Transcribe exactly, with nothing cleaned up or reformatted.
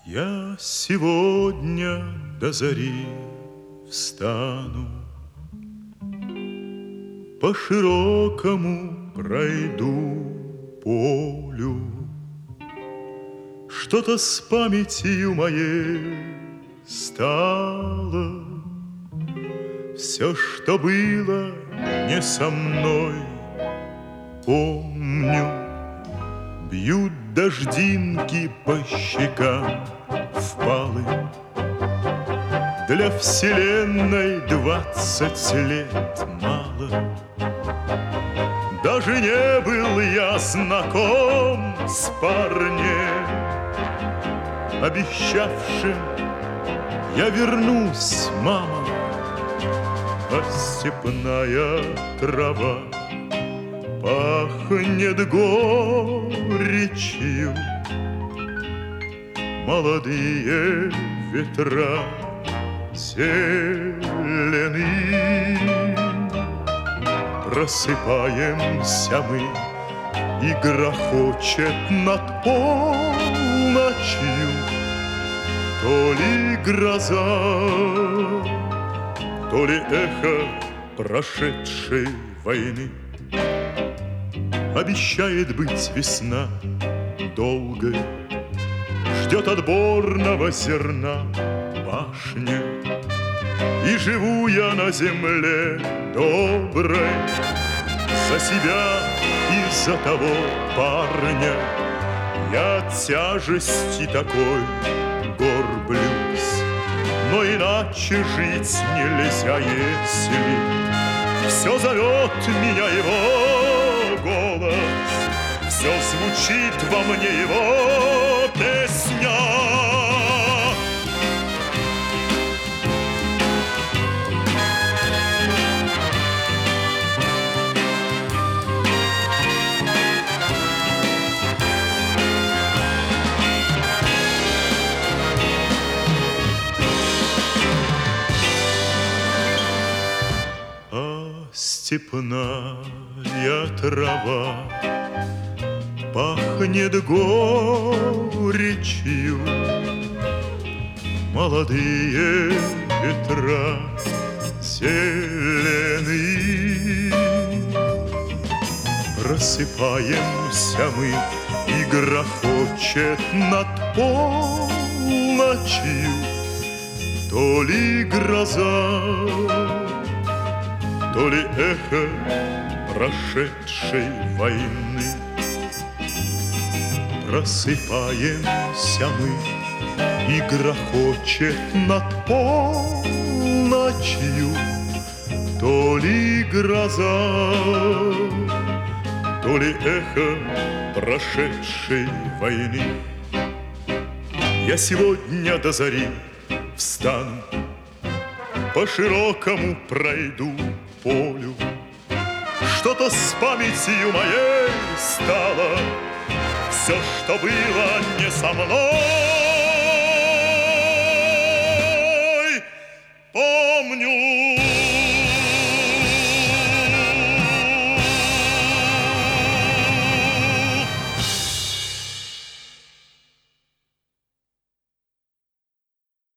Я сегодня до зари встану, по широкому пройду полю. Что-то с памятью моей стало, все, что было не со мной, помню. Бьют дождинки по щекам впалым. Для вселенной двадцать лет мало. Даже не был я знаком с парнем, обещавшим: я вернусь, мама. А степная трава пахнет горечью, молодые ветра зелены. Просыпаемся мы, и грохочет над полночью то ли гроза, то ли эхо прошедшей войны. Обещает быть весна долгой, ждет отборного зерна пашня. И живу я на земле доброй за себя и за того парня. Я от тяжести такой горблюсь, но иначе жить нельзя, если все зовет меня его голос, все звучит во мне его песня. Степная трава пахнет горечью, молодые ветра зелены. Просыпаемся мы, и грохочет над полночью то ли гроза, то ли эхо прошедшей войны. Просыпаемся мы, и грохочет над полночью то ли гроза, то ли эхо прошедшей войны. Я сегодня до зари встану, по широкому пройду полю. Что-то с памятью моей стало, все, что было не со мной,